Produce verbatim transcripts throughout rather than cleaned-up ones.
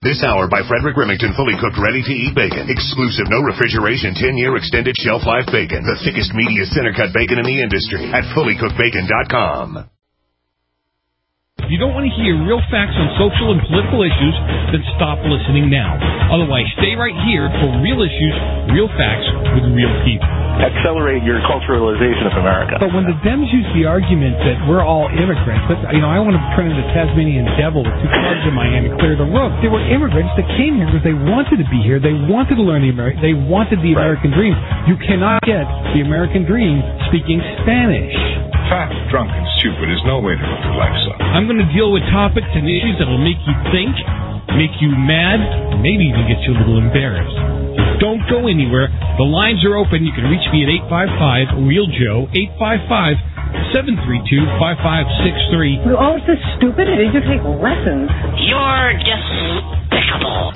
This hour by Frederick Remington, fully cooked, ready-to-eat bacon. Exclusive, no refrigeration, ten-year extended shelf life bacon. The thickest, meatiest center-cut bacon in the industry at fully cooked bacon dot com. If you don't want to hear real facts on social and political issues, then stop listening now. Otherwise, stay right here for real issues, real facts with real people. Accelerate your culturalization of America. But when the Dems use the argument that we're all immigrants, but, you know, I want to turn into Tasmanian devil with two clubs in my hand and clear the roof. They were immigrants that came here because they wanted to be here. They wanted to learn the American. They wanted the American right. dream. You cannot get the American dream speaking Spanish. Fat, drunk, and stupid is no way to live your life, son. I'm going to deal with topics and issues that will make you think, make you mad, maybe even get you a little embarrassed. Don't go anywhere. The lines are open. You can reach me at eight five five, real Joe, eight five five, seven three two, five five six three. You're all so stupid. I need to take lessons. You're despicable.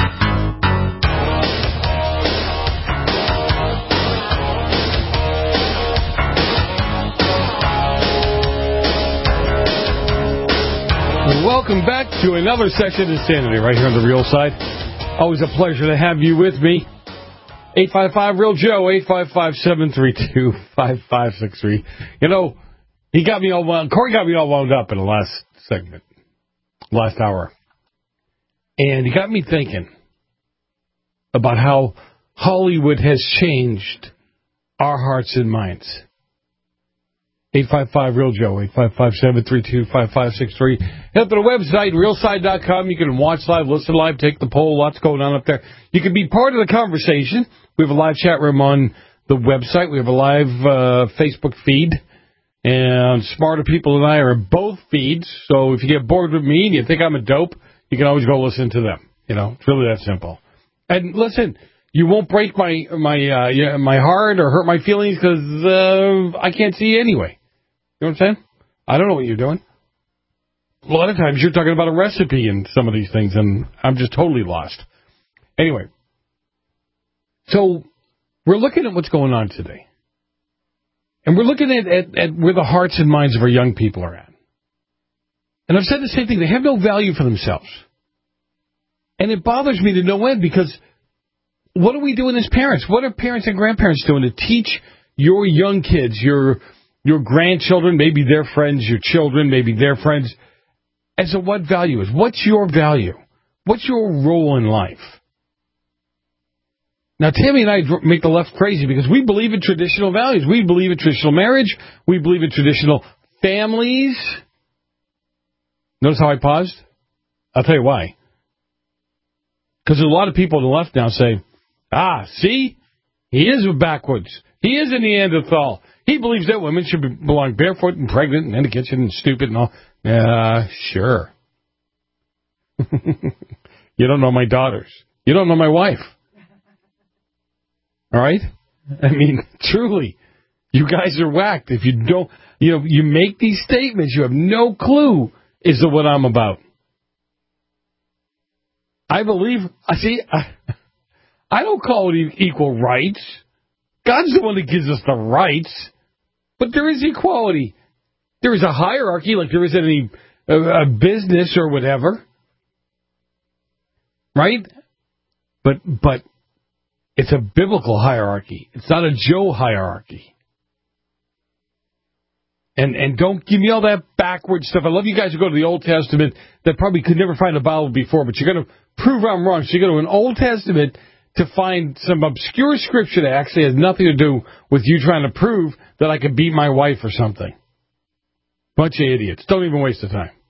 Welcome back to another session of Insanity right here on the Real Side. Always a pleasure to have you with me. eight five five, real Joe, eight five five, seven three two, five five six three. You know, he got me all wound, Corey got me all wound up in the last segment, last hour. And he got me thinking about how Hollywood has changed our hearts and minds. eight five five, real Joe, eight five five, seven three two, five five six three. Head up to the website, real side dot com. You can watch live, listen live, take the poll. Lots going on up there. You can be part of the conversation. We have a live chat room on the website. We have a live uh, Facebook feed. And smarter people than I are in both feeds. So if you get bored with me and you think I'm a dope, you can always go listen to them. You know, it's really that simple. And listen, you won't break my my uh, my heart or hurt my feelings because uh, I can't see you anyway. You know what I'm saying? I don't know what you're doing. A lot of times you're talking about a recipe and some of these things, and I'm just totally lost. Anyway, so we're looking at what's going on today. And we're looking at, at, at where the hearts and minds of our young people are at. And I've said the same thing. They have no value for themselves. And it bothers me to no end because what are we doing as parents? What are parents and grandparents doing to teach your young kids, your your grandchildren, maybe their friends, your children, maybe their friends, as to what value is? What's your value? What's your role in life? Now, Tammy and I make the left crazy because we believe in traditional values. We believe in traditional marriage. We believe in traditional families. Notice how I paused? I'll tell you why. Because a lot of people on the left now say, ah, see, he is backwards. He is a Neanderthal. He believes that women should be, belong barefoot and pregnant and in the kitchen and stupid and all. Yeah, uh, sure. You don't know my daughters. You don't know my wife. All right? I mean, truly, you guys are whacked. If you don't, you know, you make these statements, you have no clue as to what I'm about. I believe, I see, I, I don't call it equal rights. God's the one that gives us the rights. But there is equality. There is a hierarchy, like there is in any uh, business or whatever. Right? But, but, it's a biblical hierarchy. It's not a Joe hierarchy. And and don't give me all that backward stuff. I love you guys who go to the Old Testament that probably could never find a Bible before, but you're going to prove I'm wrong. So you go to an Old Testament to find some obscure scripture that actually has nothing to do with you trying to prove that I could beat my wife or something. Bunch of idiots. Don't even waste the time.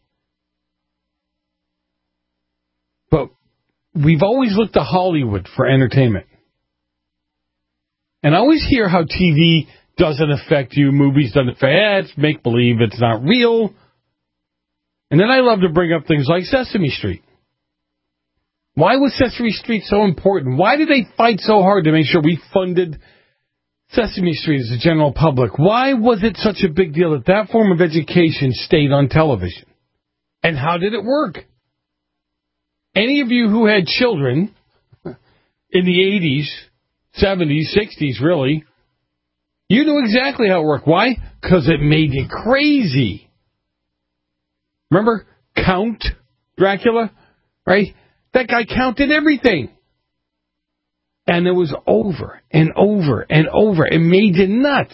But we've always looked to Hollywood for entertainment. And I always hear how T V doesn't affect you, movies doesn't affect, eh, it's make-believe, it's not real. And then I love to bring up things like Sesame Street. Why was Sesame Street so important? Why did they fight so hard to make sure we funded Sesame Street as the general public? Why was it such a big deal that that form of education stayed on television? And how did it work? Any of you who had children in the eighties, seventies, sixties, really, you knew exactly how it worked. Why? Because it made you crazy. Remember Count Dracula? Right? That guy counted everything. And it was over and over and over. It made you nuts.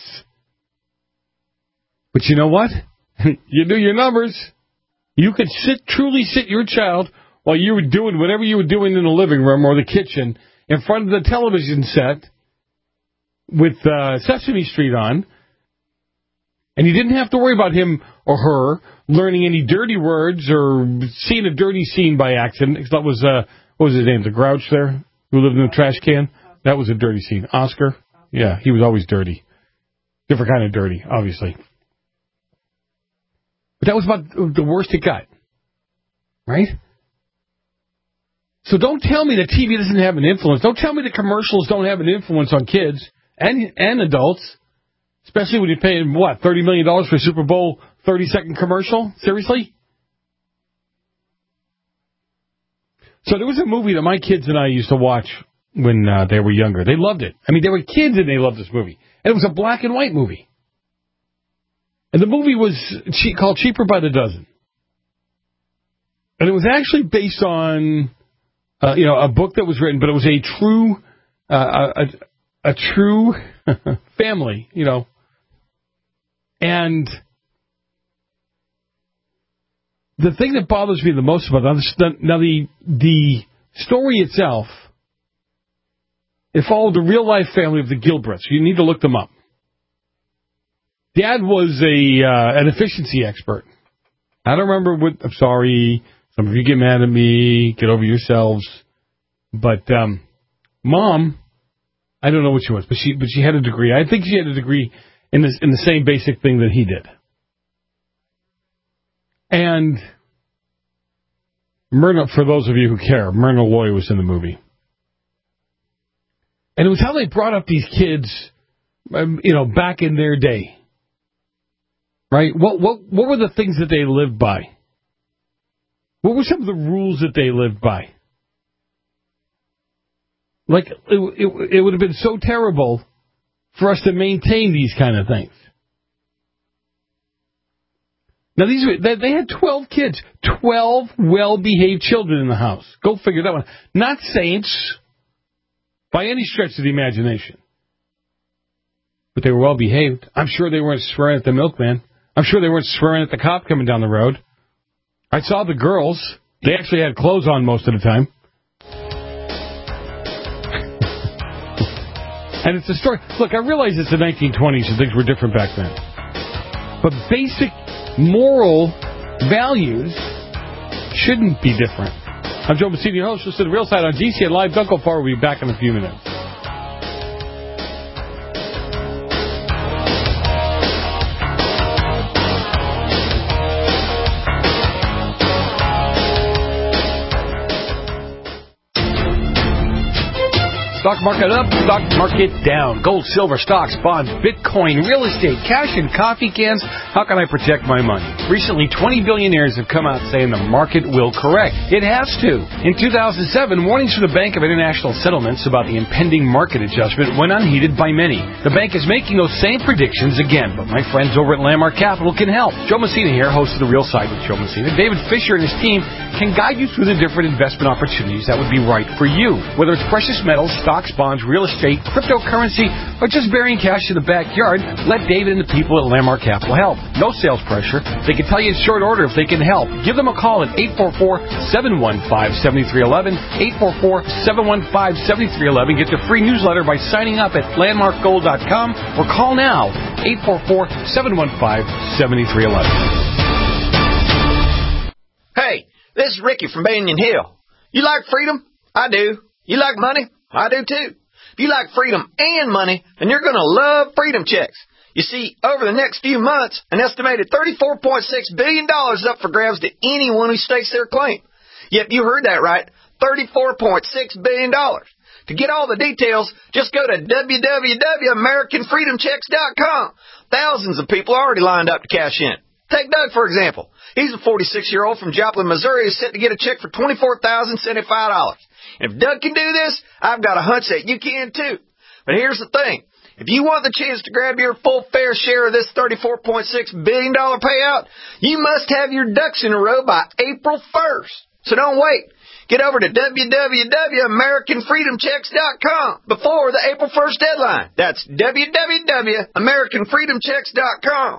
But you know what? You do your numbers. You could sit, truly sit your child while you were doing whatever you were doing in the living room or the kitchen in front of the television set with uh, Sesame Street on, and you didn't have to worry about him or her learning any dirty words or seeing a dirty scene by accident. That was, uh, what was his name, the Grouch there, who lived in a trash can? That was a dirty scene. Oscar? Yeah, he was always dirty. Different kind of dirty, obviously. But that was about the worst it got. Right? So don't tell me that T V doesn't have an influence. Don't tell me that commercials don't have an influence on kids and and adults. Especially when you're paying, what, thirty million dollars for a Super Bowl thirty-second commercial? Seriously? So there was a movie that my kids and I used to watch when uh, they were younger. They loved it. I mean, they were kids and they loved this movie. And it was a black and white movie. And the movie was che- called Cheaper by the Dozen. And it was actually based on, uh, you know, a book that was written, but it was a true, uh, a, a true family, you know. And the thing that bothers me the most about this, now the the story itself, it followed the real life family of the Gilbreths. You need to look them up. Dad was a uh, an efficiency expert. I don't remember what. I'm sorry. Some of you get mad at me. Get over yourselves. But um, Mom, I don't know what she was, but she but she had a degree. I think she had a degree in this in the same basic thing that he did. And Myrna, for those of you who care, Myrna Loy was in the movie. And it was how they brought up these kids, um, you know, back in their day. Right? What what what were the things that they lived by? What were some of the rules that they lived by? Like, it, it, it would have been so terrible for us to maintain these kind of things. Now, these were, they, they had twelve kids, twelve well-behaved children in the house. Go figure that one. Not saints, by any stretch of the imagination. But they were well-behaved. I'm sure they weren't swearing at the milkman. I'm sure they weren't swearing at the cop coming down the road. I saw the girls. They actually had clothes on most of the time. And it's a story. Look, I realize it's the nineteen twenties and things were different back then. But basic moral values shouldn't be different. I'm Joe Messini, your host. Listen to The Real Side on G C N Live. Don't go far. We'll be back in a few minutes. Stock market up, stock market down. Gold, silver, stocks, bonds, Bitcoin, real estate, cash, and coffee cans. How can I protect my money? Recently, twenty billionaires have come out saying the market will correct. It has to. In two thousand seven, warnings from the Bank of International Settlements about the impending market adjustment went unheeded by many. The bank is making those same predictions again, but my friends over at Landmark Capital can help. Joe Messina here, host of The Real Side with Joe Messina. David Fisher and his team can guide you through the different investment opportunities that would be right for you. Whether it's precious metals, stocks, bonds, real estate, cryptocurrency, or just burying cash in the backyard, let David and the people at Landmark Capital help. No sales pressure. They can tell you in short order if they can help. Give them a call at eight four four, seven one five, seven three one one, eight four four, seven one five, seven three one one. Get the free newsletter by signing up at landmark gold dot com or call now, eight four four, seven one five, seven three one one. Hey, this is Ricky from Banyan Hill. You like freedom? I do. You like money? I do too. If you like freedom and money, then you're going to love Freedom Checks. You see, over the next few months, an estimated thirty-four point six billion dollars is up for grabs to anyone who stakes their claim. Yep, you heard that right, thirty-four point six billion dollars. To get all the details, just go to w w w dot american freedom checks dot com. Thousands of people are already lined up to cash in. Take Doug, for example. He's a forty-six-year-old from Joplin, Missouri who's set to get a check for twenty-four thousand seventy-five dollars. And if Doug can do this, I've got a hunch that you can too. But here's the thing. If you want the chance to grab your full fair share of this thirty-four point six billion dollars payout, you must have your ducks in a row by April first. So don't wait. Get over to w w w dot american freedom checks dot com before the April first deadline. That's w w w dot american freedom checks dot com.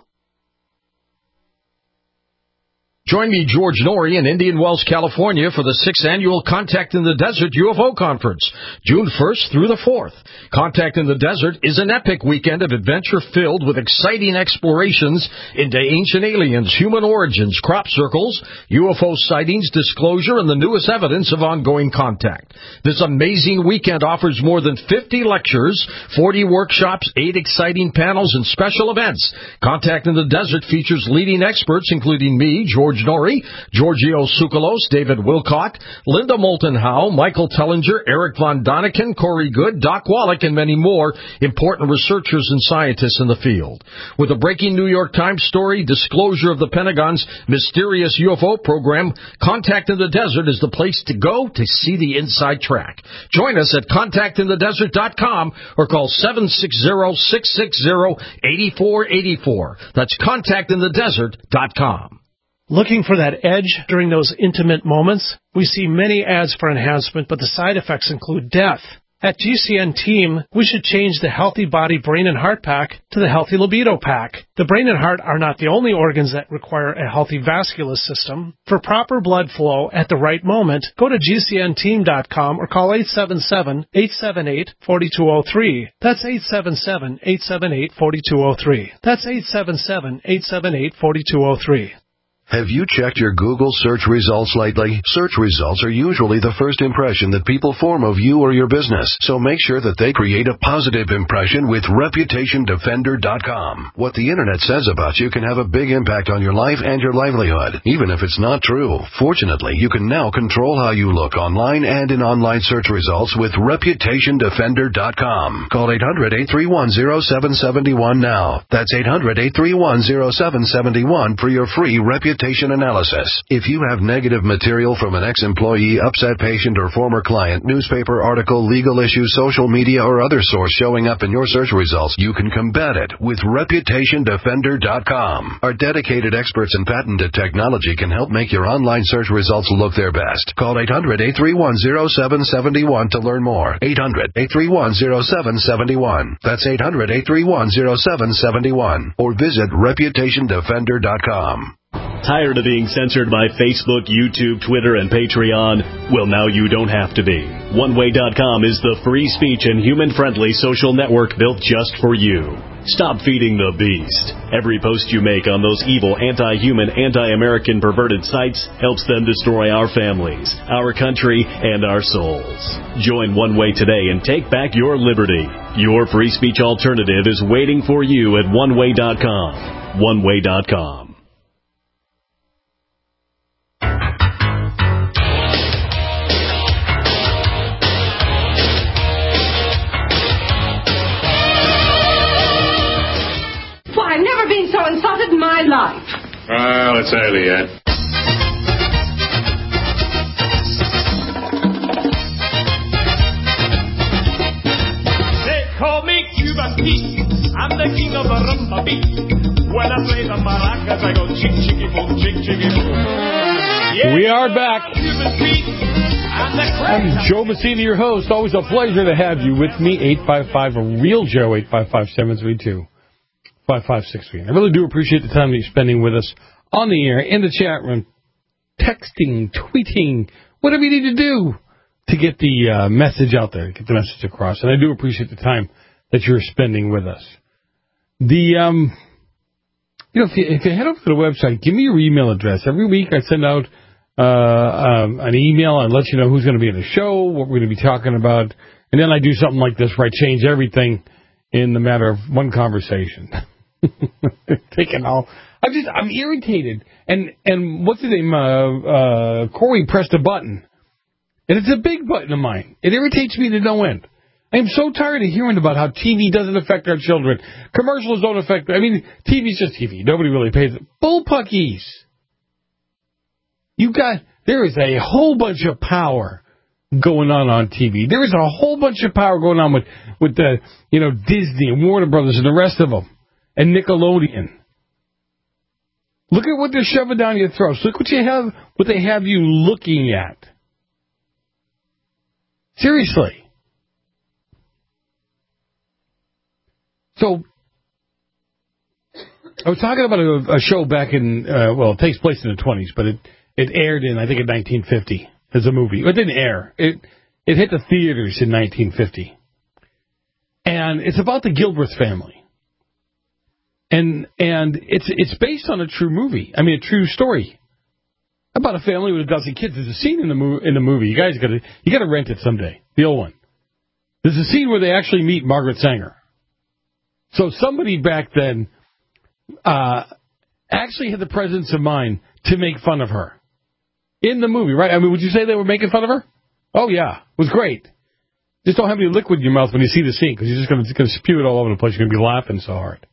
Join me, George Norrie, in Indian Wells, California for the sixth Annual Contact in the Desert U F O Conference, June first through the fourth. Contact in the Desert is an epic weekend of adventure filled with exciting explorations into ancient aliens, human origins, crop circles, U F O sightings, disclosure, and the newest evidence of ongoing contact. This amazing weekend offers more than fifty lectures, forty workshops, eight exciting panels, and special events. Contact in the Desert features leading experts, including me, George Norrie, Giorgio Tsoukalos, David Wilcock, Linda Moulton Howe, Michael Tellinger, Eric Von Daniken, Corey Good, Doc Wallach, and many more important researchers and scientists in the field. With a breaking New York Times story, disclosure of the Pentagon's mysterious U F O program, Contact in the Desert is the place to go to see the inside track. Join us at contact in the desert dot com or call seven six zero, six six zero, eight four eight four. That's contact in the desert dot com. Looking for that edge during those intimate moments? We see many ads for enhancement, but the side effects include death. At G C N Team, we should change the Healthy Body Brain and Heart Pack to the Healthy Libido Pack. The brain and heart are not the only organs that require a healthy vascular system. For proper blood flow at the right moment, go to G C N team dot com or call eight seven seven, eight seven eight, four two zero three. That's eight seven seven, eight seven eight, four two zero three. That's eight seven seven, eight seven eight, four two zero three. Have you checked your Google search results lately? Search results are usually the first impression that people form of you or your business, so make sure that they create a positive impression with reputation defender dot com. What the Internet says about you can have a big impact on your life and your livelihood, even if it's not true. Fortunately, you can now control how you look online and in online search results with reputation defender dot com. Call eight hundred, eight three one, zero seven seven one now. That's eight hundred, eight three one, zero seven seven one for your free reputation analysis. If you have negative material from an ex-employee, upset patient, or former client, newspaper article, legal issue, social media, or other source showing up in your search results, you can combat it with reputation defender dot com. Our dedicated experts in patented technology can help make your online search results look their best. Call eight hundred, eight three one, zero seven seven one to learn more. eight hundred, eight three one, zero seven seven one. That's eight hundred, eight three one, zero seven seven one. Or visit reputation defender dot com. Tired of being censored by Facebook, YouTube, Twitter, and Patreon? Well, now you don't have to be. one way dot com is the free speech and human-friendly social network built just for you. Stop feeding the beast. Every post you make on those evil, anti-human, anti-American perverted sites helps them destroy our families, our country, and our souls. Join One Way today and take back your liberty. Your free speech alternative is waiting for you at one way dot com. one way dot com. I've never been so insulted in my life. Well, it's early yet. They call me Cuban Pete. I'm the king of the rumba beat. When I play the maracas, I go chick, chicky, boom, chick, chicky, boom. Yeah, we are back. Cuban Pete. I'm Joe Messina, your host. Always a pleasure to have you with me. eight five five, a real Joe, eight five five, seven three two. five five six three. I really do appreciate the time that you're spending with us on the air, in the chat room, texting, tweeting, whatever you need to do to get the uh, message out there, get the message across. And I do appreciate the time that you're spending with us. The, um, you know, if you, if you head over to the website, give me your email address. Every week I send out uh, um, an email and let you know who's going to be in the show, what we're going to be talking about. And then I do something like this where I change everything in the matter of one conversation. Taking all, I'm just, I'm irritated. And and what's his name? Uh, uh, Corey pressed a button, and it's a big button of mine. It irritates me to no end. I am so tired of hearing about how T V doesn't affect our children. Commercials don't affect. I mean, T V's just T V. Nobody really pays it. Bullpuckies. You got there is a whole bunch of power going on on T V. There is a whole bunch of power going on with with the you know Disney and Warner Brothers and the rest of them. And Nickelodeon. Look at what they're shoving down your throats. Look what you have, what they have you looking at. Seriously. So, I was talking about a, a show back in, uh, well, it takes place in the twenties, but it, it aired in, I think, in nineteen fifty as a movie. It didn't air. It it hit the theaters in nineteen fifty. And it's about the Gilbreth family. And and it's it's based on a true movie. I mean, a true story about a family with a dozen kids. There's a scene in the movie. In the movie, you guys got to you got to rent it someday. The old one. There's a scene where they actually meet Margaret Sanger. So somebody back then uh, actually had the presence of mind to make fun of her in the movie, right? I mean, would you say they were making fun of her? Oh yeah, it was great. Just don't have any liquid in your mouth when you see the scene, because you're just going to spew it all over the place. You're going to be laughing so hard.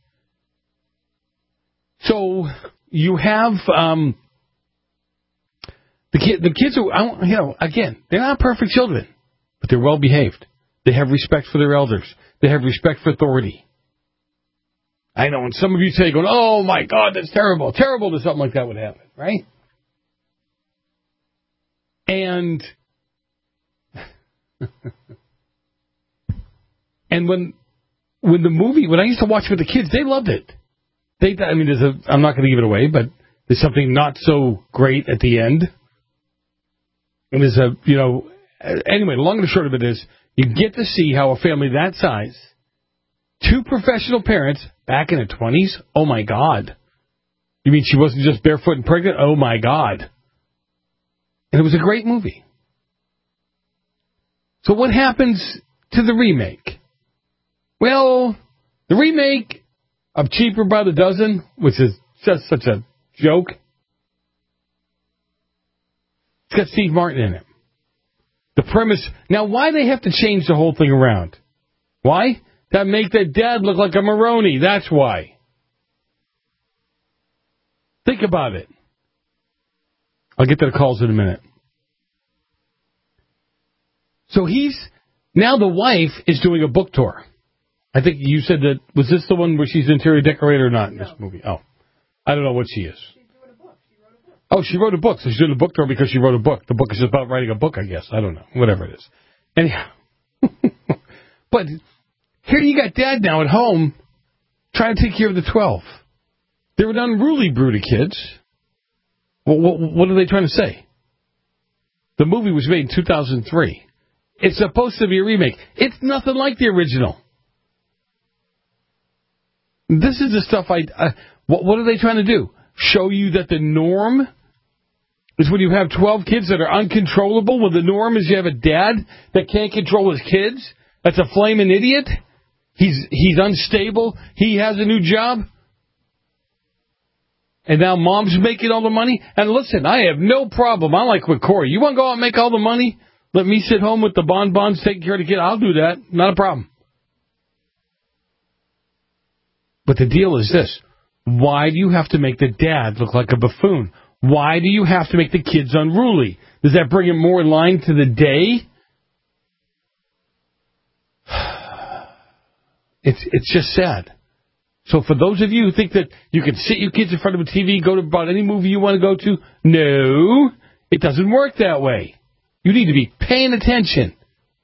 So you have um, the kid. The kids are, you know, again, they're not perfect children, but they're well behaved. They have respect for their elders. They have respect for authority. I know, and some of you say, going, "Oh my God, that's terrible, terrible," that something like that would happen, right? And and when when the movie, when I used to watch it with the kids, they loved it. They, I mean, there's a, I'm not going to give it away, but there's something not so great at the end. And there's a, you know, anyway, the long and the short of it is, you get to see how a family that size, two professional parents back in the twenties, oh my God. You mean she wasn't just barefoot and pregnant? Oh my God. And it was a great movie. So what happens to the remake? Well, the remake of Cheaper by the Dozen, which is just such a joke, it's got Steve Martin in it. The premise, now why they have to change the whole thing around? Why? To make their dad look like a Maroney, that's why. Think about it. I'll get to the calls in a minute. So he's, now the wife is doing a book tour. I think you said that, was this the one where she's an interior decorator or not in this movie? Oh, I don't know what she is. Oh, she wrote a book. So she's doing a book tour because she wrote a book. The book is about writing a book, I guess. I don't know. Whatever it is. Anyhow. But here you got Dad now at home trying to take care of the twelve. They were unruly, broody kids. Well, what, what are they trying to say? The movie was made in two thousand three. It's supposed to be a remake. It's nothing like the original. This is the stuff I... Uh, what, what are they trying to do? Show you that the norm is when you have twelve kids that are uncontrollable, when the norm is you have a dad that can't control his kids, that's a flaming idiot, he's he's unstable, he has a new job, and now mom's making all the money. And listen, I have no problem. I like with Corey. You want to go out and make all the money? Let me sit home with the bonbons taking care of the kid. I'll do that. Not a problem. But the deal is this. Why do you have to make the dad look like a buffoon? Why do you have to make the kids unruly? Does that bring it more in line to the day? It's it's just sad. So for those of you who think that you can sit your kids in front of a T V, go to about any movie you want to go to, no, it doesn't work that way. You need to be paying attention.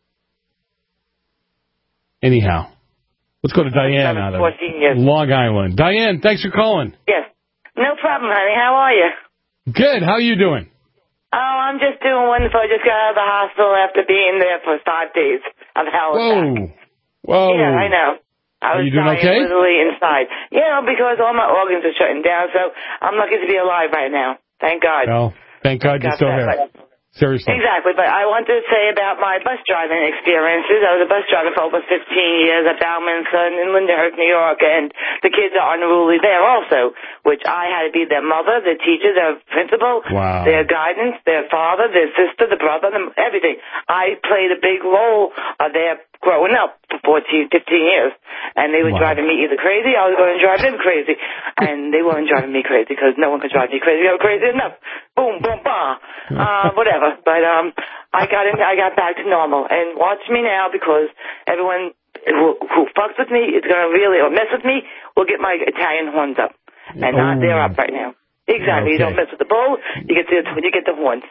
Anyhow, let's go to Diane out of Long Island. Diane, thanks for calling. Yes. No problem, honey. How are you? Good. How are you doing? Oh, I'm just doing wonderful. I just got out of the hospital after being there for five days of hell attack. Whoa. Whoa. Yeah, I know. I Are was you doing dying okay? literally inside. Yeah, because all my organs are shutting down, so I'm lucky to be alive right now. Thank God. Well, thank God you're still here. Seriously. Exactly, but I wanted to say about my bus driving experiences. I was a bus driver for over fifteen years at Balminson in Lindenhurst, New York, and the kids are unruly there also, which I had to be their mother, their teacher, their principal, wow. their guidance, their father, their sister, the brother, them, everything. I played a big role uh, there growing up for fourteen, fifteen years, and they were wow. driving me either crazy, I was going to drive them crazy, and they weren't driving me crazy because no one could drive me crazy. I was crazy enough. Boom, boom, bah, uh, whatever. But um, I got in, I got back to normal, and watch me now because everyone who, who fucks with me is going to really, or mess with me, will get my Italian horns up, and oh. not they're up right now. Exactly. Okay. You don't mess with the bull, you get the you get the horns.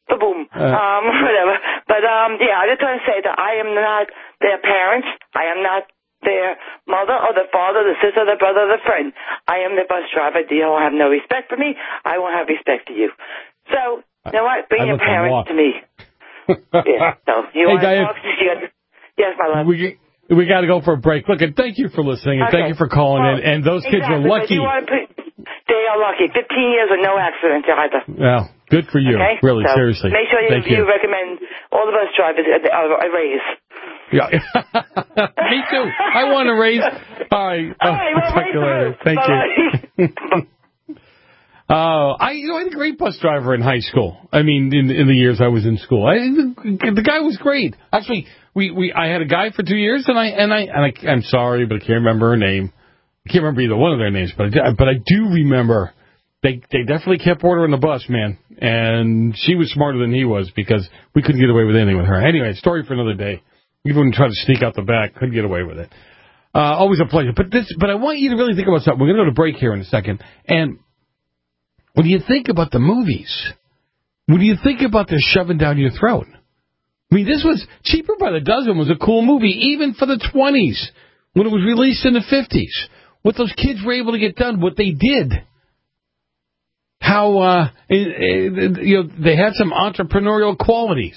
Boom. Uh, um, whatever. But, um, yeah, I just want to say that I am not their parents. I am not their mother or the father, the sister, the brother, the friend. I am the bus driver. You don't have no respect for me. I won't have respect for you. So, you know what? Bring I your parents to me. Yeah. So, you hey, want to Diane, talk? Yes, my love. We, we got to go for a break. Look, and thank you for listening, and Okay. thank you for calling well, in. And those exactly, kids are lucky. You want to put, they are lucky. fifteen years with no accidents either. Well, good for you. Okay? Really, so seriously. Make sure you, thank you. you recommend all the bus drivers a, a, a raise. Yeah. Me too. I want a raise. All right. All right, well, Talk to you later. Thank you. Uh, I, you know, I had a great bus driver in high school. I mean, in in the years I was in school, I, the, the guy was great. Actually, we, we I had a guy for two years, and I and I and I, I'm sorry, but I can't remember her name. I can't remember either one of their names, but I, but I do remember they they definitely kept order on the bus, man. And she was smarter than he was because we couldn't get away with anything with her. Anyway, story for another day. Even when we tried to sneak out the back, couldn't get away with it. Uh, always a pleasure. But this, but I want you to really think about something. We're going to go to break here in a second, and when you think about the movies, when you think about this shoving down your throat, I mean, this was Cheaper by the Dozen was a cool movie, even for the twenties, when it was released in the fifties. What those kids were able to get done, what they did, how uh, it, it, you know they had some entrepreneurial qualities.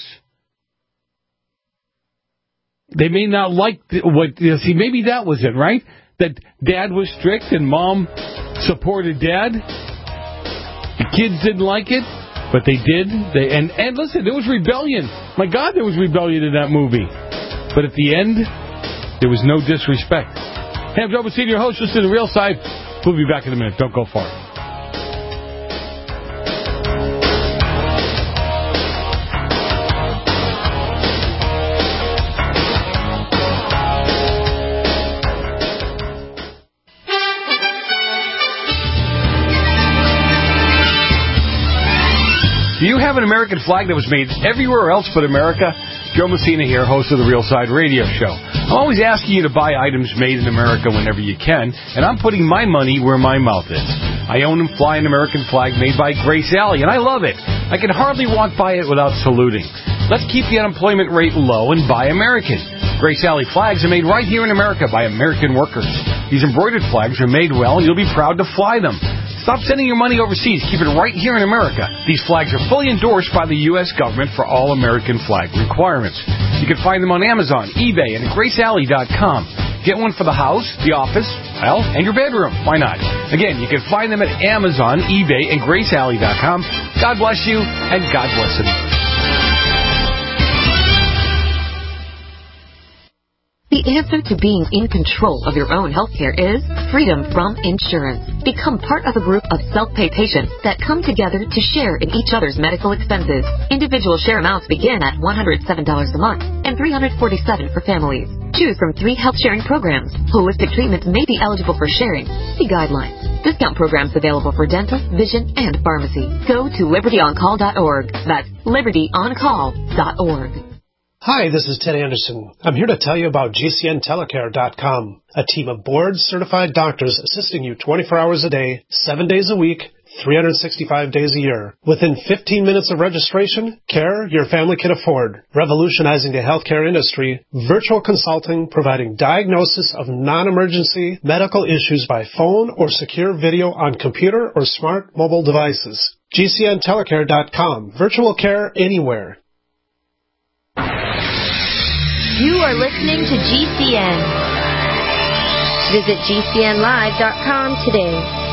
They may not like the, what you know, see. Maybe that was it, right? That Dad was strict and Mom supported Dad. The kids didn't like it, but they did. They and, and listen, there was rebellion. My God, there was rebellion in that movie. But at the end, there was no disrespect. Hey, I'm Joe Messina, your host. Listen to The Real Side. We'll be back in a minute. Don't go far. Do you have an American flag that was made everywhere else but America? Joe Messina here, host of the Real Side Radio Show. I'm always asking you to buy items made in America whenever you can, and I'm putting my money where my mouth is. I own and fly an American flag made by Grace Alley, and I love it. I can hardly walk by it without saluting. Let's keep the unemployment rate low and buy American. Grace Alley flags are made right here in America by American workers. These embroidered flags are made well, and you'll be proud to fly them. Stop sending your money overseas. Keep it right here in America. These flags are fully endorsed by the U S government for all American flag requirements. You can find them on Amazon, eBay, and at grace alley dot com. Get one for the house, the office, well, and your bedroom. Why not? Again, you can find them at Amazon, eBay, and grace alley dot com. God bless you, and God bless America. The answer to being in control of your own healthcare is freedom from insurance. Become part of a group of self-pay patients that come together to share in each other's medical expenses. Individual share amounts begin at one hundred seven dollars a month and three hundred forty-seven dollars for families. Choose from three health sharing programs. Holistic treatments may be eligible for sharing. See guidelines. Discount programs available for dental, vision, and pharmacy. Go to liberty on call dot org. That's liberty on call dot org. Hi, this is Ted Anderson. I'm here to tell you about G C N telecare dot com, a team of board-certified doctors assisting you twenty-four hours a day, seven days a week, three hundred sixty-five days a year. Within fifteen minutes of registration, care your family can afford. Revolutionizing the healthcare industry, virtual consulting providing diagnosis of non-emergency medical issues by phone or secure video on computer or smart mobile devices. G C N telecare dot com, virtual care anywhere. You are listening to G C N. Visit G C N live dot com today.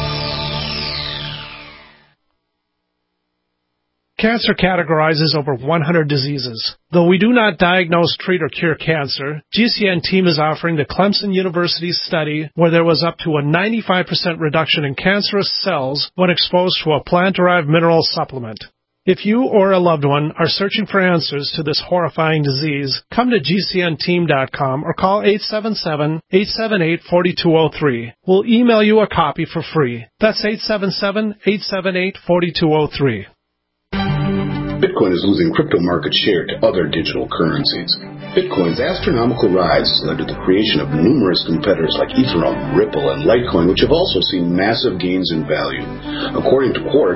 Cancer categorizes over one hundred diseases. Though we do not diagnose, treat, or cure cancer, G C N team is offering the Clemson University study where there was up to a ninety-five percent reduction in cancerous cells when exposed to a plant-derived mineral supplement. If you or a loved one are searching for answers to this horrifying disease, come to G C N team dot com or call eight seven seven, eight seven eight, four two zero three. We'll email you a copy for free. That's eight seven seven, eight seven eight, four two zero three. Bitcoin is losing crypto market share to other digital currencies. Bitcoin's astronomical rise has led to the creation of numerous competitors like Ethereum, Ripple, and Litecoin, which have also seen massive gains in value. According to Quartz,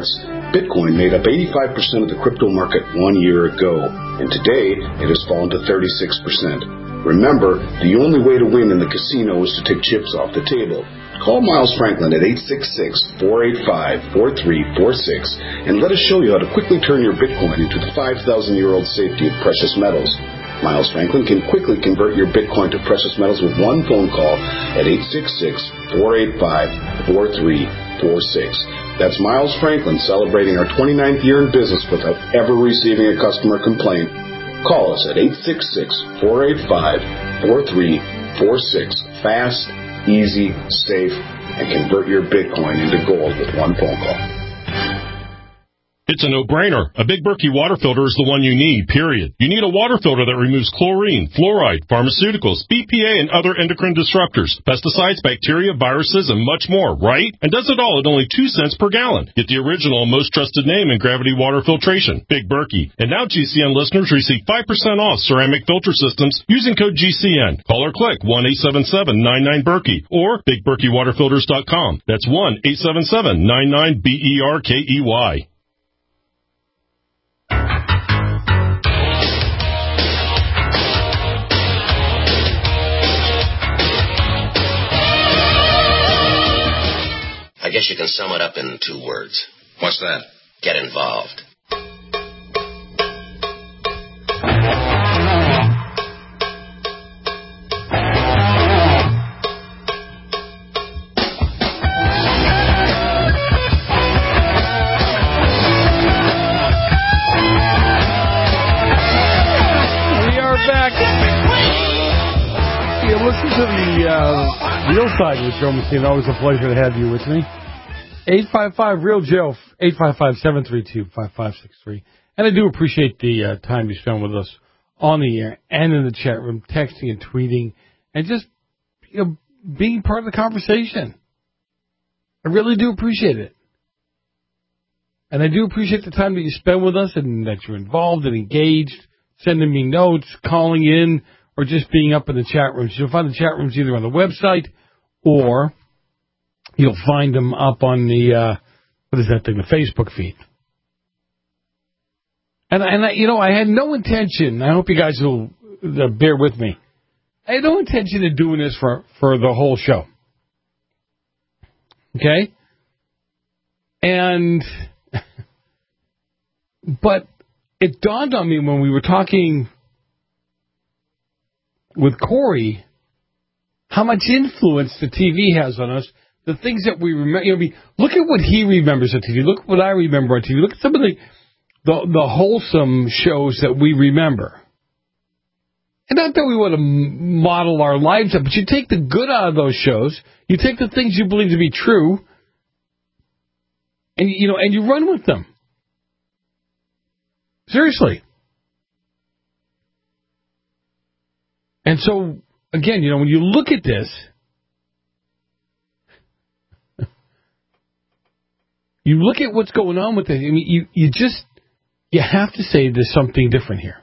Bitcoin made up eighty-five percent of the crypto market one year ago, and today it has fallen to thirty-six percent. Remember, the only way to win in the casino is to take chips off the table. Call Miles Franklin at eight six six, four eight five, four three four six and let us show you how to quickly turn your Bitcoin into the five thousand year old safety of precious metals. Miles Franklin can quickly convert your Bitcoin to precious metals with one phone call at eight six six, four eight five, four three four six. That's Miles Franklin celebrating our twenty-ninth year in business without ever receiving a customer complaint. Call us at eight six six, four eight five, four three four six. Fast, easy, safe, and convert your Bitcoin into gold with one phone call. It's a no-brainer. A Big Berkey water filter is the one you need, period. You need a water filter that removes chlorine, fluoride, pharmaceuticals, B P A, and other endocrine disruptors, pesticides, bacteria, viruses, and much more, right? And does it all at only two cents per gallon. Get the original and most trusted name in gravity water filtration, Big Berkey. And now G C N listeners receive five percent off ceramic filter systems using code G C N. Call or click one eight seven seven, nine nine, Berkey or big berkey water filters dot com. That's one eight seven seven, nine nine, B E R K E Y. I guess you can sum it up in two words. What's that? Get involved. We are back. You listen to the uh, Real Side with Joe Messina. Always a pleasure to have you with me. eight five five, real Joe, eight five five, seven three two, five five six three. And I do appreciate the uh, time you spend with us on the air and in the chat room, texting and tweeting, and just, you know, being part of the conversation. I really do appreciate it. And I do appreciate the time that you spend with us and that you're involved and engaged, sending me notes, calling in, or just being up in the chat rooms. You'll find the chat rooms either on the website or you'll find them up on the, uh, what is that thing, the Facebook feed. And, and I, you know, I had no intention, I hope you guys will uh, bear with me, I had no intention of doing this for, for the whole show. Okay? And, but it dawned on me when we were talking with Corey how much influence the T V has on us. The things that we remember, you know, look at what he remembers on T V. Look at what I remember on T V. Look at some of the, the the wholesome shows that we remember. And not that we want to model our lives up, but you take the good out of those shows. You take the things you believe to be true, and you know, and you run with them. Seriously. And so, again, you know, when you look at this, you look at what's going on with it, I mean, you, you just, you have to say there's something different here.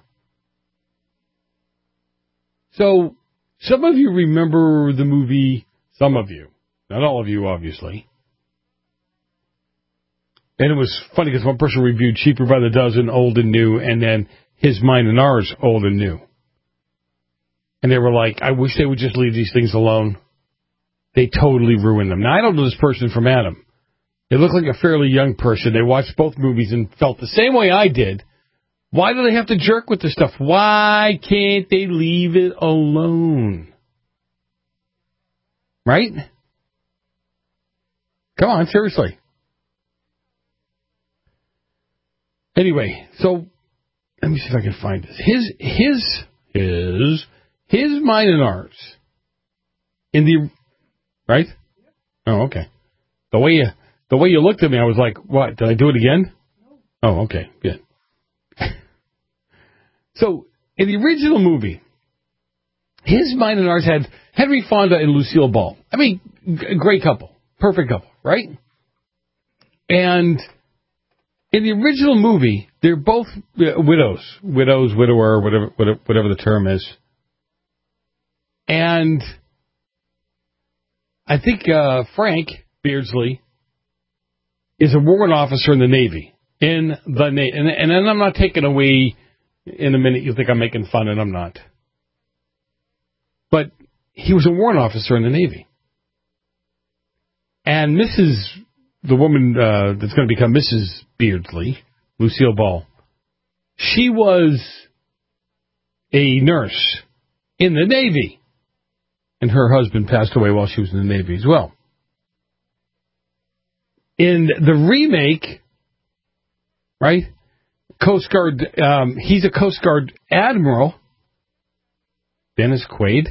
So, some of you remember the movie, some of you, not all of you, obviously. And it was funny because one person reviewed Cheaper by the Dozen, Old and New, and then His, Mine, and Ours, Old and New. And they were like, I wish they would just leave these things alone. They totally ruined them. Now, I don't know this person from Adam. They look like a fairly young person. They watched both movies and felt the same way I did. Why do they have to jerk with this stuff? Why can't they leave it alone? Right? Come on, seriously. Anyway, so let me see if I can find this. His, his, his, his, mine, and ours. In the, right? Oh, okay. The way you, the way you looked at me, I was like, what? Did I do it again? Oh, okay, good. So, in the original movie, His, Mine, and Ours had Henry Fonda and Lucille Ball. I mean, g- great couple. Perfect couple, right? And in the original movie, they're both uh, widows. Widows, widower, whatever, whatever, whatever the term is. And I think uh, Frank Beardsley is a warrant officer in the Navy. in the Navy. And, and then I'm not taking away, in a minute, you think I'm making fun, and I'm not. But he was a warrant officer in the Navy. And Missus the woman uh, that's going to become Missus Beardsley, Lucille Ball, she was a nurse in the Navy. And her husband passed away while she was in the Navy as well. In the remake, right, Coast Guard, um, he's a Coast Guard admiral, Dennis Quaid.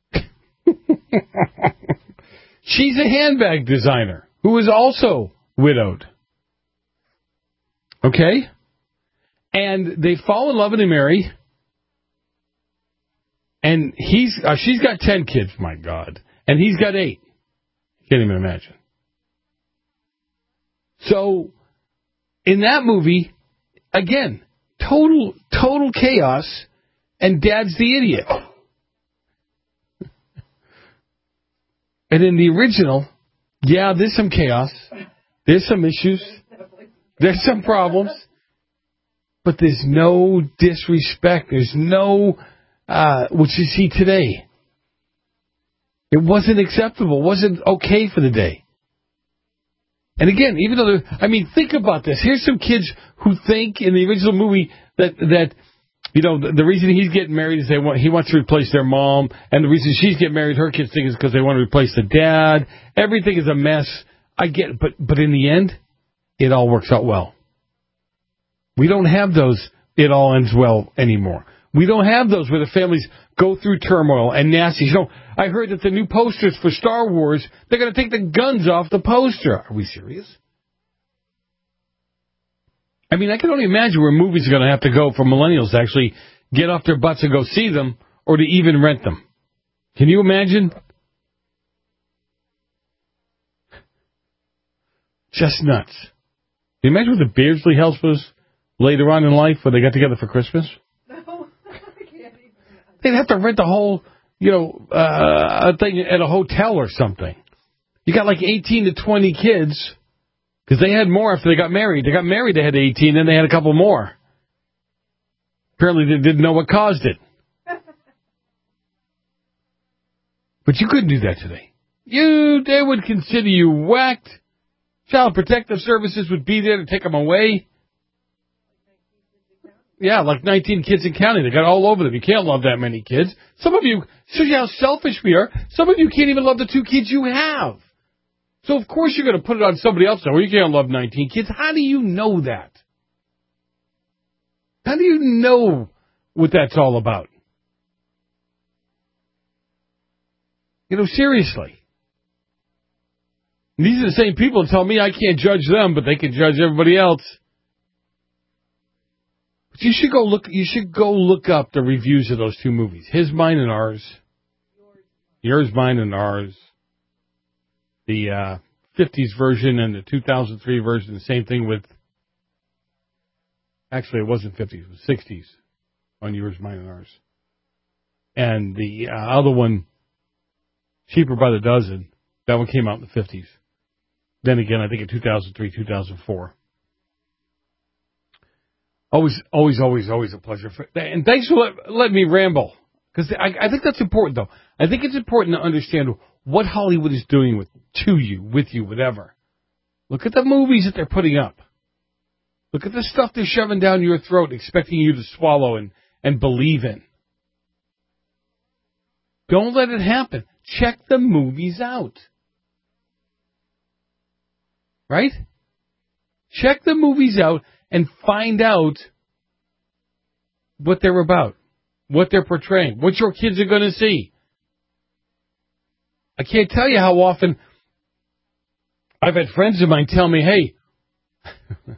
She's a handbag designer who is also widowed. Okay? And they fall in love and they marry. And he's uh, she's got ten kids, my God. And he's got eight. Can't even imagine. So, in that movie, again, total, total chaos, and Dad's the idiot. And in the original, yeah, there's some chaos. There's some issues. There's some problems. But there's no disrespect. There's no, uh, what you see today. It wasn't acceptable. It wasn't okay for the day. And again, even though, I mean, think about this. Here's some kids who think in the original movie that, that you know, the, the reason he's getting married is they want, he wants to replace their mom, and the reason she's getting married, her kids think, is because they want to replace the dad. Everything is a mess. I get it, but, but in the end, it all works out well. We don't have those, it all ends well anymore. We don't have those where the families go through turmoil and nasty. You know, I heard that the new posters for Star Wars, they're going to take the guns off the poster. Are we serious? I mean, I can only imagine where movies are going to have to go for millennials to actually get off their butts and go see them or to even rent them. Can you imagine? Just nuts. Can you imagine what the Beardsley house was later on in life when they got together for Christmas? No, I can't even. They'd have to rent the whole, you know, uh, thing at a hotel or something. You got like eighteen to twenty kids, because they had more after they got married. They got married, they had eighteen, then they had a couple more. Apparently they didn't know what caused it. But you couldn't do that today. You, they would consider you whacked. Child Protective Services would be there to take them away. Yeah, like nineteen kids in county. They got all over them. You can't love that many kids. Some of you, shows you how selfish we are. Some of you can't even love the two kids you have. So, of course, you're going to put it on somebody else now. Well, you can't love nineteen kids. How do you know that? How do you know what that's all about? You know, seriously. And these are the same people that tell me I can't judge them, but they can judge everybody else. But you should go look. You should go look up the reviews of those two movies. His, Mine, and Ours. Yours, Mine, and Ours. The uh, fifties version and the two thousand three version. The same thing with. Actually, it wasn't fifties. It was sixties on Yours, Mine, and Ours. And the uh, other one, Cheaper by the Dozen. That one came out in the fifties. Then again, I think in two thousand three, two thousand four. Always, always, always, always a pleasure. For, and thanks for let, letting me ramble. Because I, I think that's important, though. I think it's important to understand what Hollywood is doing with to you, with you, whatever. Look at the movies that they're putting up. Look at the stuff they're shoving down your throat, expecting you to swallow and, and believe in. Don't let it happen. Check the movies out. Right? Check the movies out and find out what they're about, what they're portraying, what your kids are going to see. I can't tell you how often I've had friends of mine tell me, hey,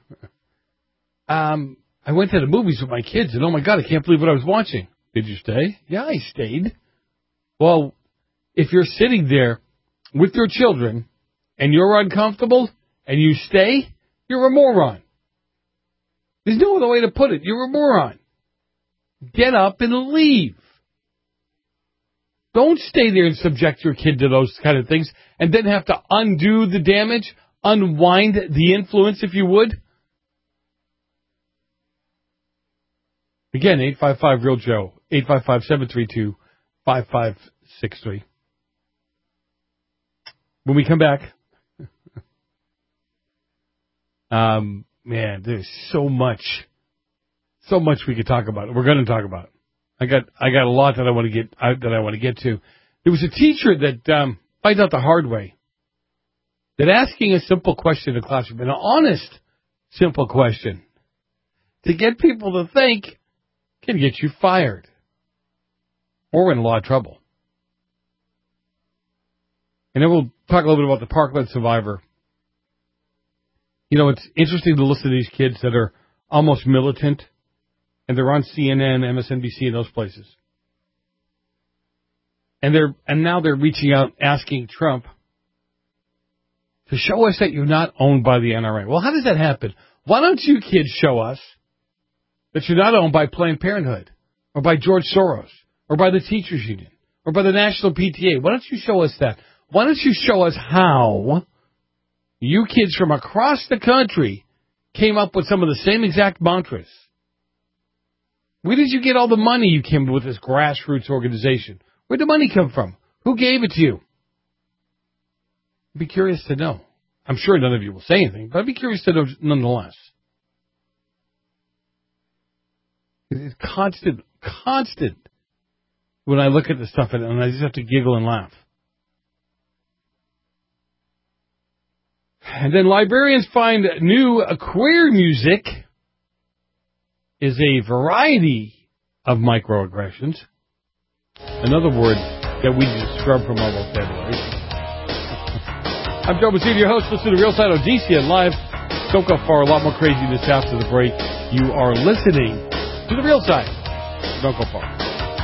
um, I went to the movies with my kids, and oh my God, I can't believe what I was watching. Did you stay? Yeah, I stayed. Well, if you're sitting there with your children and you're uncomfortable and you stay, you're a moron. There's no other way to put it. You're a moron. Get up and leave. Don't stay there and subject your kid to those kind of things and then have to undo the damage, unwind the influence, if you would. Again, eight five five, real Joe, eight five five, seven three two, five five six three. When we come back, um, man, there's so much, so much we could talk about. We're going to talk about it. I got, I got a lot that I want to get, I, that I want to get to. There was a teacher that um, finds out the hard way that asking a simple question in the classroom, an honest, simple question, to get people to think can get you fired or in a lot of trouble. And then we'll talk a little bit about the Parkland survivor. You know, it's interesting to listen to these kids that are almost militant, and they're on C N N, M S N B C, and those places. And they're and now they're reaching out, asking Trump to show us that you're not owned by the N R A. Well, how does that happen? Why don't you kids show us that you're not owned by Planned Parenthood, or by George Soros, or by the Teachers Union, or by the National P T A? Why don't you show us that? Why don't you show us how you kids from across the country came up with some of the same exact mantras? Where did you get all the money you came with this grassroots organization? Where'd the money come from? Who gave it to you? I'd be curious to know. I'm sure none of you will say anything, but I'd be curious to know nonetheless. It's constant, constant when I look at this stuff, and I just have to giggle and laugh. And then librarians find new queer music is a variety of microaggressions. Another word that we just scrub from our vocabulary. I'm Joe Mazzini, your host. Listen to Real Side on G C N Live. Don't go far. A lot more craziness after the break. You are listening to The Real Side. Don't go far.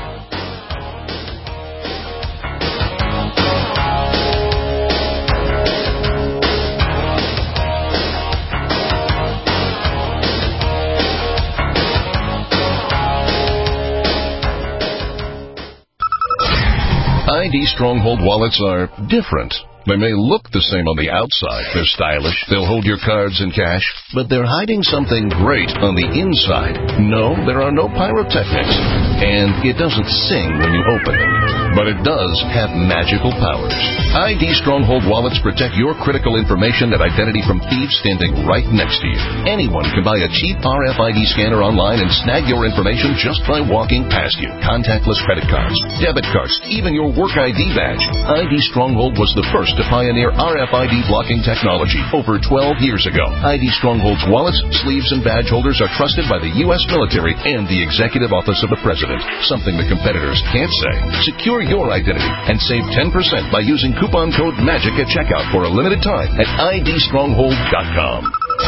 I D Stronghold wallets are different. They may look the same on the outside. They're stylish. They'll hold your cards and cash. But they're hiding something great on the inside. No, there are no pyrotechnics. And it doesn't sing when you open it. But it does have magical powers. I D Stronghold wallets protect your critical information and identity from thieves standing right next to you. Anyone can buy a cheap R F I D scanner online and snag your information just by walking past you. Contactless credit cards, debit cards, even your work I D badge. I D Stronghold was the first to pioneer R F I D blocking technology over twelve years ago. I D Stronghold's wallets, sleeves, and badge holders are trusted by the U S military and the Executive Office of the President, something the competitors can't say. Secure your identity and save ten percent by using coupon code MAGIC at checkout for a limited time at I D stronghold dot com.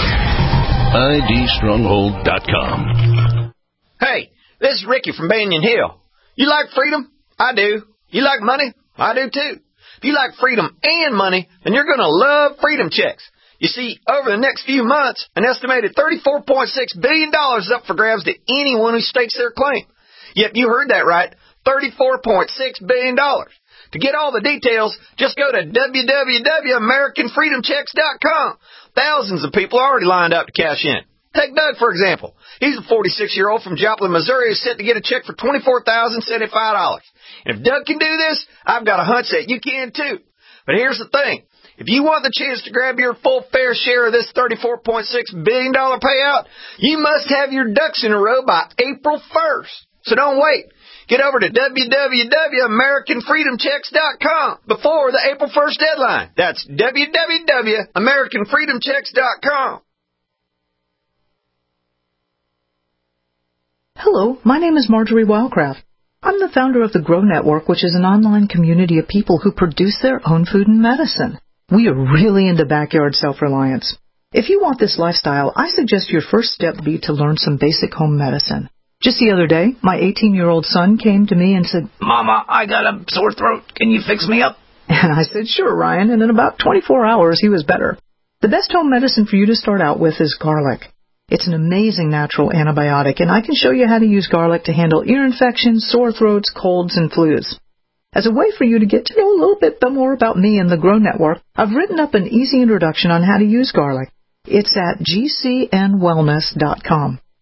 I D stronghold dot com. Hey, this is Ricky from Banyan Hill. You like freedom? I do. You like money? I do too. If you like freedom and money, then you're going to love Freedom Checks. You see, over the next few months, an estimated thirty-four point six billion dollars is up for grabs to anyone who stakes their claim. Yep, you heard that right, thirty-four point six billion dollars. To get all the details, just go to w w w dot american freedom checks dot com. Thousands of people are already lined up to cash in. Take Doug, for example. He's a forty-six-year-old from Joplin, Missouri who's set to get a check for twenty-four thousand seventy-five dollars. And if Doug can do this, I've got a hunch that you can too. But here's the thing. If you want the chance to grab your full fair share of this thirty-four point six billion dollars payout, you must have your ducks in a row by April first. So don't wait. Get over to w w w dot american freedom checks dot com before the April first deadline. That's w w w dot american freedom checks dot com. Hello, my name is Marjorie Wildcraft. I'm the founder of the Grow Network, which is an online community of people who produce their own food and medicine. We are really into backyard self-reliance. If you want this lifestyle, I suggest your first step be to learn some basic home medicine. Just the other day, my eighteen-year-old son came to me and said, "Mama, I got a sore throat. Can you fix me up?" And I said, "Sure, Ryan," and in about twenty-four hours, he was better. The best home medicine for you to start out with is garlic. It's an amazing natural antibiotic, and I can show you how to use garlic to handle ear infections, sore throats, colds, and flus. As a way for you to get to know a little bit more about me and the Grow Network, I've written up an easy introduction on how to use garlic. It's at g c n wellness dot com.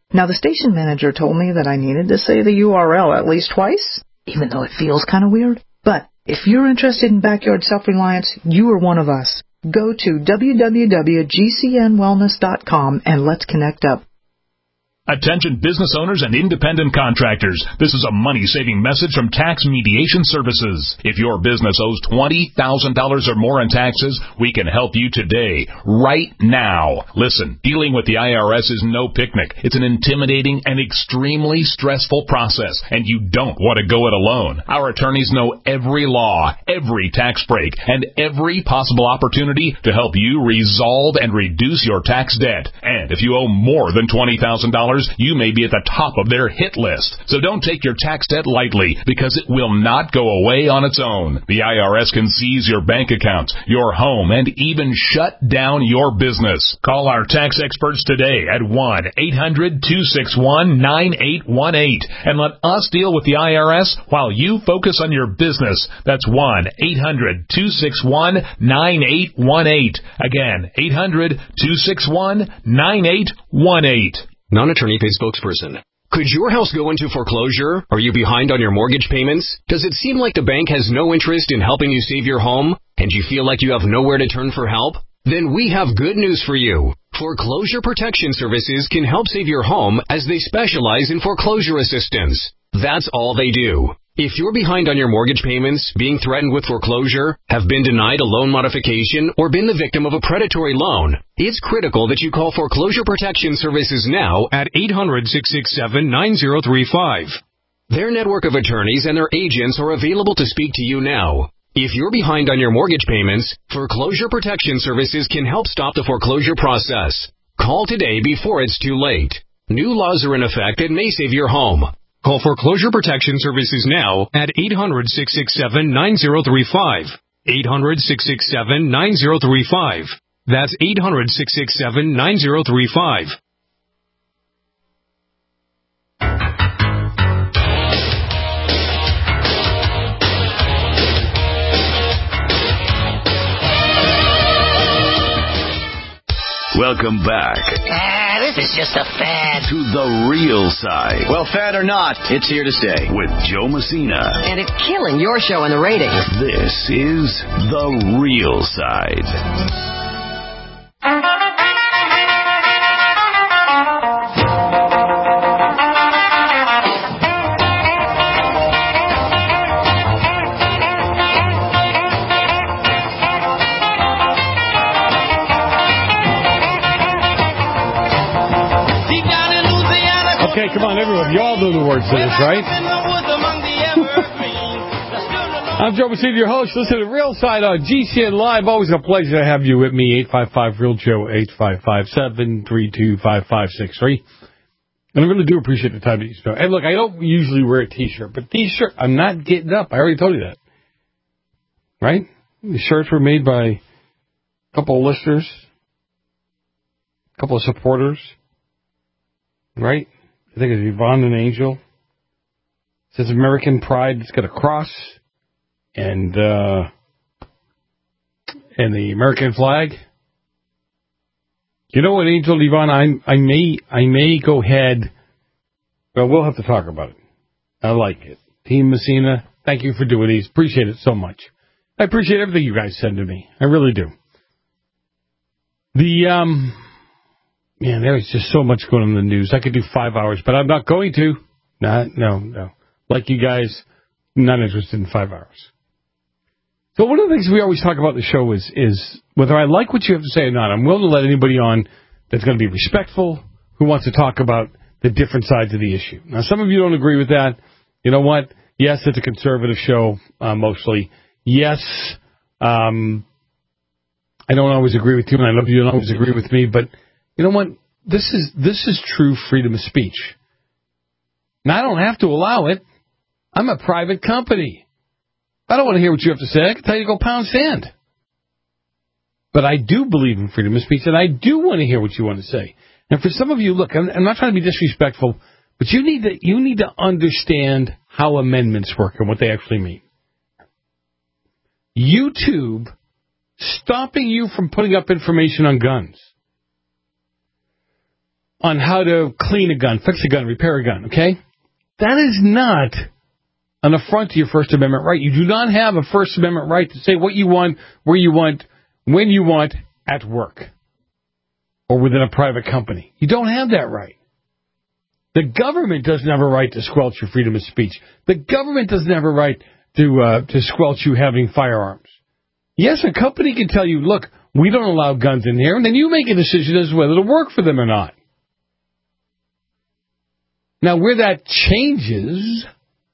Now, the station manager told me that I needed to say the U R L at least twice, even though it feels kind of weird. But if you're interested in backyard self-reliance, you are one of us. Go to w w w dot g c n wellness dot com and let's connect up. Attention business owners and independent contractors. This is a money-saving message from Tax Mediation Services. If your business owes twenty thousand dollars or more in taxes, we can help you today, right now. Listen, dealing with the I R S is no picnic. It's an intimidating and extremely stressful process, and you don't want to go it alone. Our attorneys know every law, every tax break, and every possible opportunity to help you resolve and reduce your tax debt. And if you owe more than twenty thousand dollars, you may be at the top of their hit list. So don't take your tax debt lightly, because it will not go away on its own. The I R S can seize your bank accounts, your home, and even shut down your business. Call our tax experts today at one eight hundred two six one nine eight one eight and let us deal with the I R S while you focus on your business. That's one eight hundred two six one nine eight one eight. Again, eight hundred two six one nine eight one eight. Non-attorney paid spokesperson. Could your house go into foreclosure? Are you behind on your mortgage payments? Does it seem like the bank has no interest in helping you save your home? And you feel like you have nowhere to turn for help? Then we have good news for you. Foreclosure Protection Services can help save your home as they specialize in foreclosure assistance. That's all they do. If you're behind on your mortgage payments, being threatened with foreclosure, have been denied a loan modification, or been the victim of a predatory loan, it's critical that you call Foreclosure Protection Services now at eight hundred six six seven nine zero three five. Their network of attorneys and their agents are available to speak to you now. If you're behind on your mortgage payments, Foreclosure Protection Services can help stop the foreclosure process. Call today before it's too late. New laws are in effect that may save your home. Call Foreclosure Protection Services now at eight hundred six six seven nine zero three five. eight hundred six six seven nine zero three five. That's eight hundred six six seven nine zero three five. Welcome back Ah, this is just a fad. to The Real Side Well, fad or not, it's here to stay. with Joe Messina. And it's killing your show in the ratings. This is The Real Side. Okay, come on, everyone. You all know the words to this, right? I'm Joe Messina, your host. Listen to Real Side on G C N Live. Always a pleasure to have you with me. eight five five real joe, eight five five, seven three two, five five six three. And I really do appreciate the time that you spend. And look, I don't usually wear a T-shirt, but T-shirt, I'm not getting up. I already told you that. Right? The shirts were made by a couple of listeners, a couple of supporters. Right? I think it's Yvonne and Angel. It says American Pride. It's got a cross and uh, and the American flag. You know what, Angel, Yvonne? I I may I may go ahead. Well, we'll have to talk about it. I like it. Team Messina, thank you for doing these. Appreciate it so much. I appreciate everything you guys send to me. I really do. The um. Man, there's just so much going on in the news. I could do five hours, but I'm not going to. Not, no, no. Like you guys, not interested in five hours. So one of the things we always talk about in the show is, is whether I like what you have to say or not. I'm willing to let anybody on that's going to be respectful, who wants to talk about the different sides of the issue. Now, some of you don't agree with that. You know what? Yes, it's a conservative show, uh, mostly. Yes, um, I don't always agree with you, and I know you don't always agree with me, but you know what? This is this is true freedom of speech. Now, I don't have to allow it. I'm a private company. If I don't want to hear what you have to say, I can tell you to go pound sand. But I do believe in freedom of speech, and I do want to hear what you want to say. And for some of you, look, I'm, I'm not trying to be disrespectful, but you need to you need to understand how amendments work and what they actually mean. YouTube stopping you from putting up information on guns. on how to clean a gun, fix a gun, repair a gun, okay? That is not an affront to your First Amendment right. You do not have a First Amendment right to say what you want, where you want, when you want, at work or within a private company. You don't have that right. The government doesn't have a right to squelch your freedom of speech. The government doesn't have a right to uh, to squelch you having firearms. Yes, a company can tell you, look, we don't allow guns in here, and then you make a decision as to whether to work for them or not. Now, where that changes,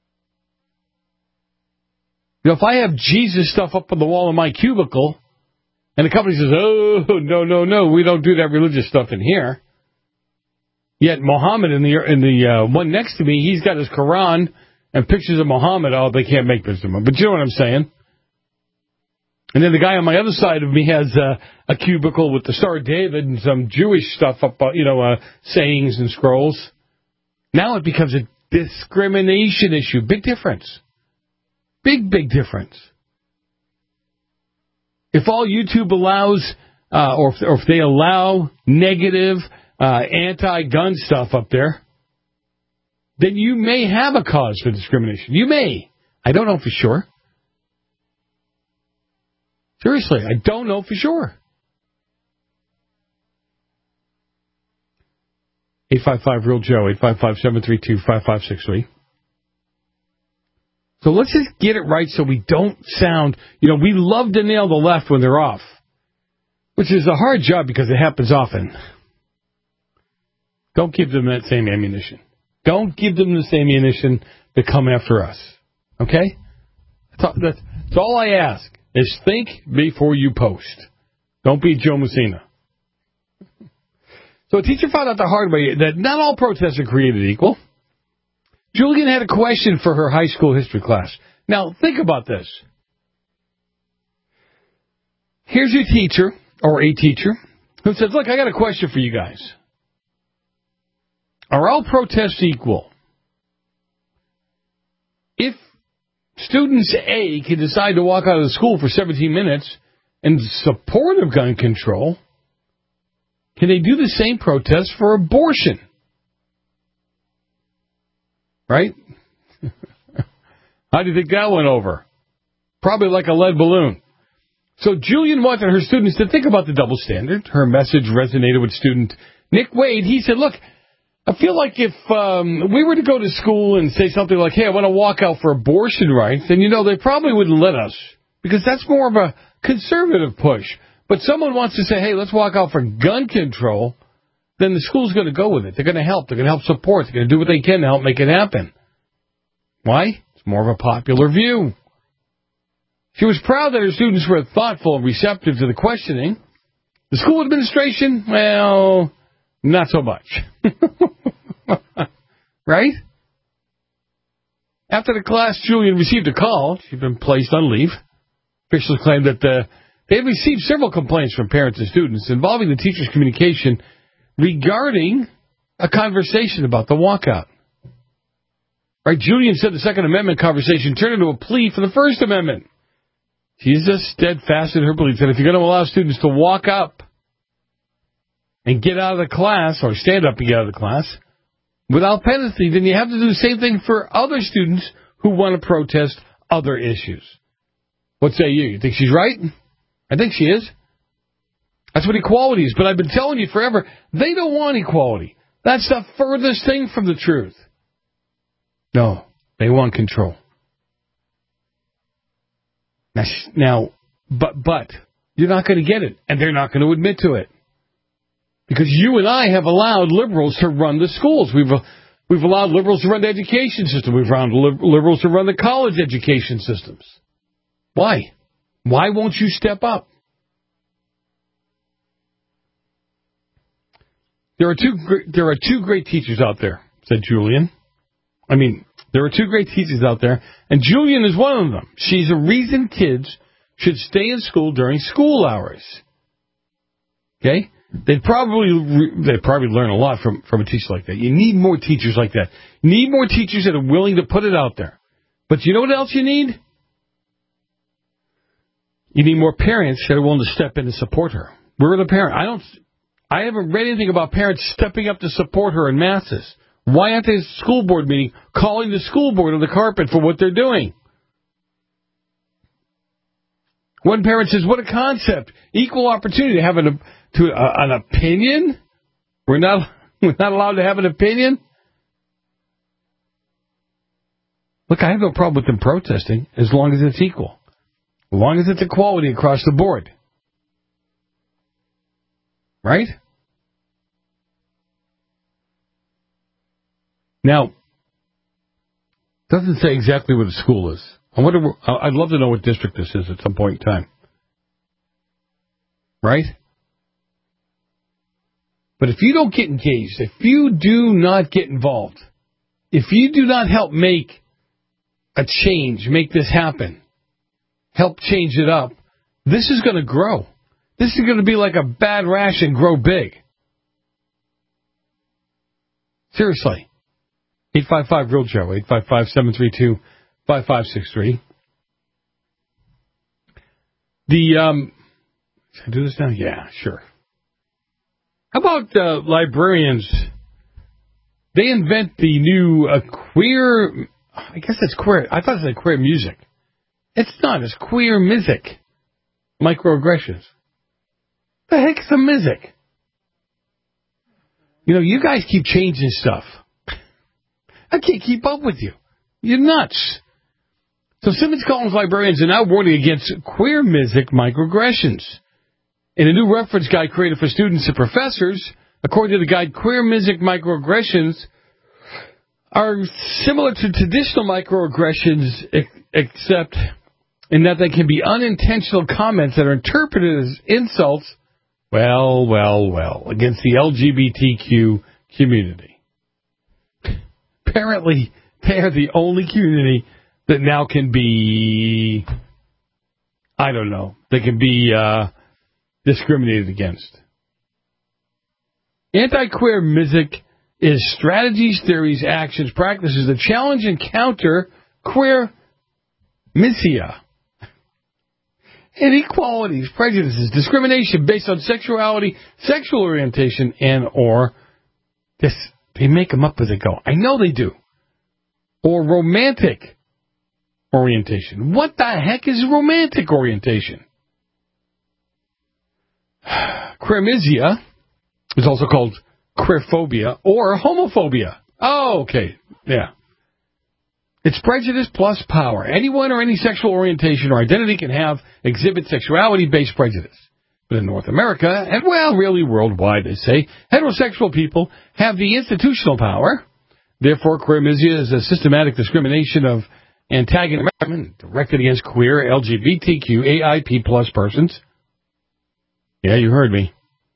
you know, if I have Jesus stuff up on the wall in my cubicle, and the company says, oh, no, no, no, we don't do that religious stuff in here. Yet Muhammad, in the in the uh, one next to me, he's got his Quran and pictures of Muhammad. Oh, they can't make pictures of him. But you know what I'm saying? And then the guy on my other side of me has uh, a cubicle with the Star of David and some Jewish stuff up, uh, you know, uh, sayings and scrolls. Now it becomes a discrimination issue. Big difference. Big, big difference. If all YouTube allows, uh, or, if, or if they allow negative, uh, anti-gun stuff up there, then you may have a cause for discrimination. You may. I don't know for sure. Seriously, I don't know for sure. eight five five real Joe, eight five five, seven three two, five five six three. So let's just get it right so we don't sound, you know, we love to nail the left when they're off, which is a hard job because it happens often. Don't give them that same ammunition. Don't give them the same ammunition to come after us. Okay? That's all, that's, that's all I ask, is think before you post. Don't be Joe Messina. So a teacher found out the hard way that not all protests are created equal. Julian had a question for her high school history class. Now, think about this. Here's your teacher, or a teacher, who says, look, I got a question for you guys. Are all protests equal? If students A can decide to walk out of the school for seventeen minutes in support of gun control, can they do the same protest for abortion? Right? How do you think that went over? Probably like a lead balloon. So Julian wanted her students to think about the double standard. Her message resonated with student Nick Wade. He said, look, I feel like if um, we were to go to school and say something like, hey, I want to walk out for abortion rights, then, you know, they probably wouldn't let us because that's more of a conservative push. But someone wants to say, hey, let's walk out for gun control, then the school's going to go with it. They're going to help. They're going to help support. They're going to do what they can to help make it happen. Why? It's more of a popular view. She was proud that her students were thoughtful and receptive to the questioning. The school administration, well, not so much. Right? After the class, Julian received a call. She'd been placed on leave. Officials claimed that uh, they had received several complaints from parents and students involving the teacher's communication regarding a conversation about the walkout. Right? Julian said the Second Amendment conversation turned into a plea for the First Amendment. She's just steadfast in her belief that if you're going to allow students to walk up and get out of the class, or stand up and get out of the class, without penalty, then you have to do the same thing for other students who want to protest other issues. What say you? You think she's right? I think she is. That's what equality is. But I've been telling you forever, they don't want equality. That's the furthest thing from the truth. No, they want control. Now, now but, but, you're not going to get it, and they're not going to admit to it. Because you and I have allowed liberals to run the schools. We've we've allowed liberals to run the education system. We've allowed liberals to run the college education systems. Why? Why won't you step up? There are two there are two great teachers out there, said Julian. I mean, there are two great teachers out there, and Julian is one of them. She's a reason kids should stay in school during school hours. Okay? They'd probably they'd probably learn a lot from, from a teacher like that. You need more teachers like that. You need more teachers that are willing to put it out there. But you know what else you need? You need more parents that are willing to step in and support her. Where are the parents? I don't I haven't read anything about parents stepping up to support her in masses. Why aren't they at the school board meeting calling the school board on the carpet for what they're doing? One parent says, what a concept. Equal opportunity to have an, to, uh, an opinion? We're not, we're not allowed to have an opinion? Look, I have no problem with them protesting as long as it's equal. As long as it's equality across the board. Right? Now, doesn't say exactly where the school is. I wonder. I'd love to know what district this is at some point in time. Right? But if you don't get engaged, if you do not get involved, if you do not help make a change, make this happen, help change it up, this is going to grow. This is going to be like a bad rash and grow big. Seriously. eight five five real Joe, eight five five, seven three two, five five six three. The, um, should I do this now? Yeah, sure. How about uh, librarians? They invent the new uh, queer, I guess it's queer, I thought it said queer music. It's not, it's queer music. Microaggressions. The heck's a music? You know, you guys keep changing stuff. I can't keep up with you. You're nuts. So Simmons Collins librarians are now warning against queer music microaggressions. In a new reference guide created for students and professors, according to the guide, queer music microaggressions are similar to traditional microaggressions, except in that they can be unintentional comments that are interpreted as insults, well, well, well, against the L G B T Q community. Apparently, they are the only community that now can be, I don't know, they can be uh, discriminated against. Anti-queer music is strategies, theories, actions, practices that challenge and counter queer misia. Inequalities, prejudices, discrimination based on sexuality, sexual orientation, and or this. They make them up as they go. I know they do. Or romantic orientation. What the heck is romantic orientation? Queermisia is also called queerphobia or homophobia. Oh, okay. Yeah. It's prejudice plus power. Anyone or any sexual orientation or identity can have, exhibit sexuality-based prejudice. But in North America, and well, really worldwide, they say, heterosexual people have the institutional power. Therefore, queermisia is a systematic discrimination of antagonism directed against queer, L G B T Q, A I P plus persons. Yeah, you heard me.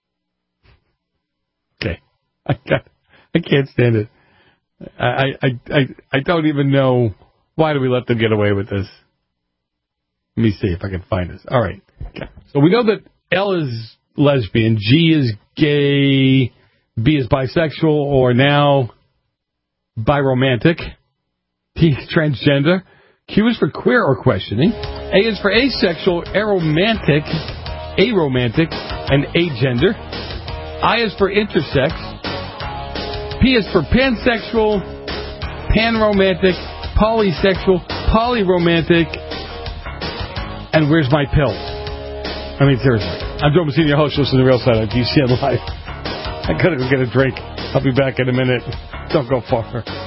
Okay. I got, I can't stand it. I, I, I, I don't even know why do we let them get away with this. Let me see if I can find this. All right. Okay. So we know that L is lesbian, G is gay, B is bisexual, or now biromantic, T is transgender, Q is for queer or questioning, A is for asexual, aromantic, aromantic, and agender, I is for intersex, P is for pansexual, panromantic, polysexual, polyromantic, and where's my pill? I mean, seriously. I'm Joe Messina, your host. Listen to The Real Side on G C N Live. I gotta go get a drink. I'll be back in a minute. Don't go far.